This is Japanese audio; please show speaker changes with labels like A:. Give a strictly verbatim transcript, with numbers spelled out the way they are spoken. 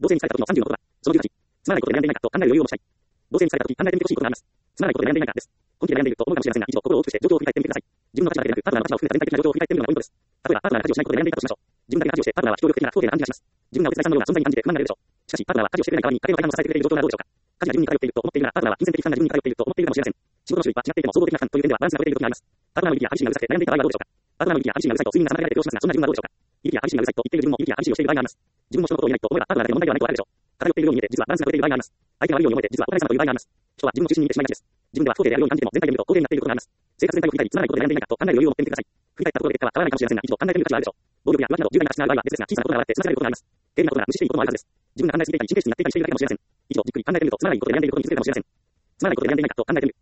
A: 同性に疲れた時のさんじゅうのことは、そのじゅうはち、つまらないことで悩んでいないかと考える余裕を持ちたい。同性に疲れた時、考えてみてほしいことがあります。つまらないことで悩んでいないかです。本気で悩んでいると思うかもしれませんが、一度心を大きくして状況を振り返ってみてください。自分の立場だけでなく、パートナーの立場を含めた全体的な状況を振り返ってみるのがポイントです。例えば、パートナーが家事をしないことで悩んでいたとしましょう。自分だけが家事をして、パートナーは非協力的な不公平な感じがします。自分がお手伝いさんのような存在に感じて不満が出るでしょう。しかし、パートナーは家事をしてくれない代わりに家庭の大半を支えてくれている状況ならどうでしょうか。家事が自分に偏っていると思っているなら、パートナーは金銭的負担が自分に偏っていると思っているかもしれません。仕事の種類は違っていても、総合的な負担という点ではバランスが取れている時があります。パートナーのいびきや激しいがうるさくて悩んでいた場合はどうでしょうか。パートナーのいびきや激しいがうるさいと睡眠が妨げられて病しますが、そんな自分はどうでしょうか。いびきや激しいがうるさいと言っている自分もいびきや激しいをしている場合があります。自分も人のことを言えないと思えばパートナーだけの問題ではないとあるでしょう。偏っているように見えて、実はバランスが取れている場合があります。相手が悪いように思えて、実はお互い様という場合があります。人は自分の中心に見てしまいがちです。自分では不公平であるように感じても、全体で見ると公平になっていることがあります。生活全体を振り返り、つまらないことで悩んでいないかと考える余裕を持ってみてください。振り返ったところで結果は変わらないかもしれませんが、一度考えてみる価値はあるでしょう。暴力や浮気など重大な過失がある場合は別ですが、小さなことが笑って済ませられることがあります。軽微なことなら無視していいこともあるはずです。自分が考えすぎていたり、神経質になっていたりしているだけかもしれません。一度じっくり考えてみると、つまらないことで悩んでいることに気づけるかもしれません。つまらないことで悩んでいないかと考えてみる。